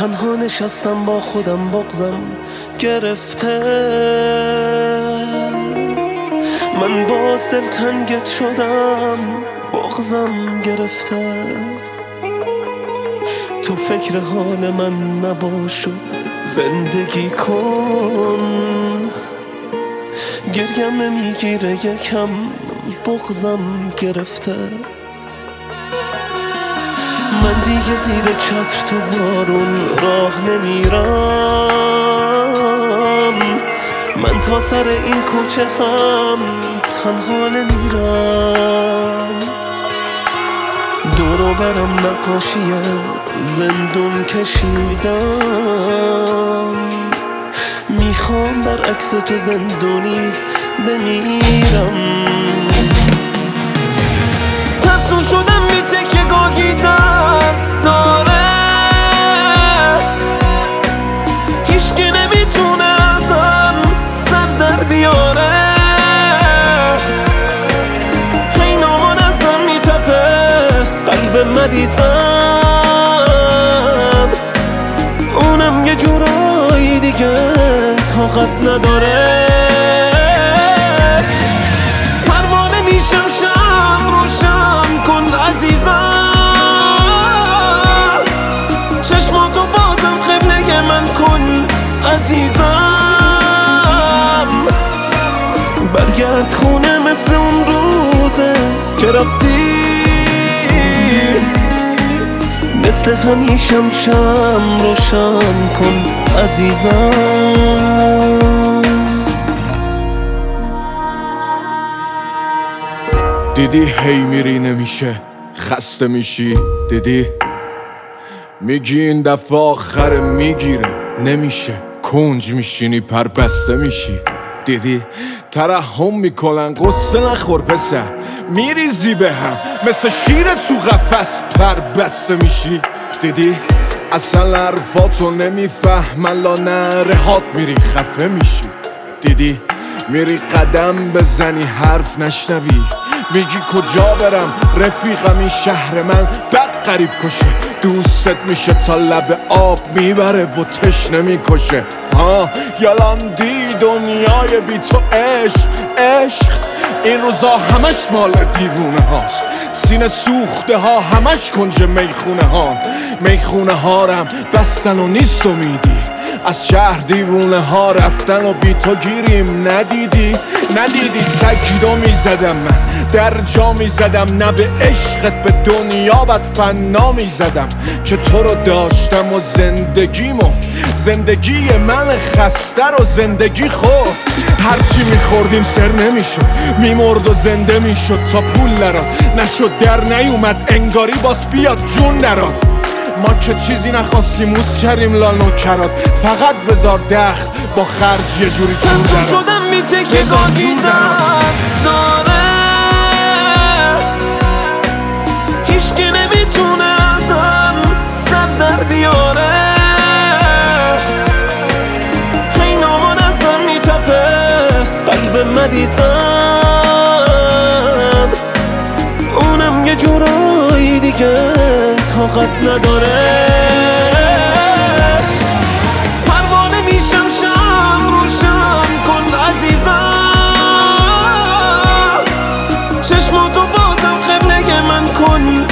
تنها نشستم با خودم بغضم گرفته، من باز دلتنگت شدم بغضم گرفته. تو فکر حال من نباش و زندگی کن، گریم نمیگیره یکم بغضم گرفته. من دیگه زیر چتر تو بارون راه نمیرم، من تا سر این کوچه هم تنها نمیرم. دورو برم نقاشی زندون کشیدم، میخوام برعکس تو زندونی بمیرم. تسلو شدم بی تکه گاهی در داره، هیچکی نمیتونه ازم سر در بیاره. هی نامان ازم میتپه قلب مریضم، اونم یه جورایی دیگه طاقت نداره. پروانه میشم شم روشن کن عزیزم، چشماتو بازم قبله من کن عزیزم. برگرد خونه مثل اون روزه که رفتی، مثل همیشم شم روشن کن عزیزم. دیدی هی میری نمیشه خسته میشی، دیدی میگی این دفعه آخر میگیره نمیشه، کنج میشینی پر بسته میشی. دیدی ترحم میکنن قصه نخور پسر، میریزی به هم مثل شیر تو قفس پر بسته میشی. دیدی اصلا حرفاتو نمیفهمن لا نرهات میری خفه میشی. دیدی میری قدم بزنی حرف نشنوی، میگی کجا برم رفیقم این شهر من بد قریب کشه، دوست میشه تا لب آب میبره و تشنه میکشه. یالاندی دنیای بی تو عشق عشق، این روزا همش مال دیوونه هاست، سینه سوخته ها همش کنج میخونه ها. میخونه ها رم بستن و نیست امیدی، از شهر دیوونه ها رفتن و بی تو گیریم. ندیدی سگیدو میزدم من در جا میزدم، نه به عشقت به دنیا بد فنا میزدم که تو رو داشتم و زندگی من خسته رو زندگی خورد. هرچی میخوردیم سر نمیشد، میمرد و زنده میشد تا پول نراد نشد در نیومد انگاری باز بیاد جون نراد. ما که چیزی نخواستیم موس کردیم لانو کراد، فقط بذار دخل با خرج یه جوری چون دراد. تسلو شدم بی تکه گاهی در داره، هیچکی نمیتونه ازم سر در بیاره. هی نامان ازم میتپه قلب مریضم، اونم یه جورایی دیگه طاقت نداره. پروانه میشم شم روشن کن عزیزم، چشماتو بازم قبله من کن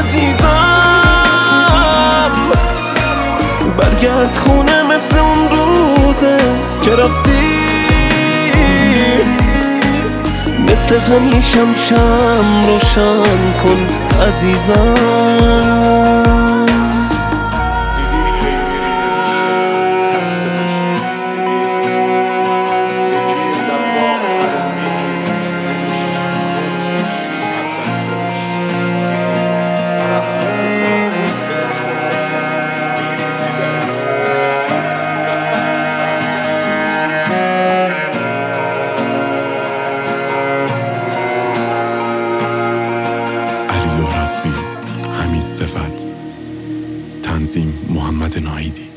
عزیزم. برگرد خونه مثل اون روزه که رفتی، مثل همیشم شم روشن کن عزیزم. حمید صفت، تنظیم محمد ناهیدی.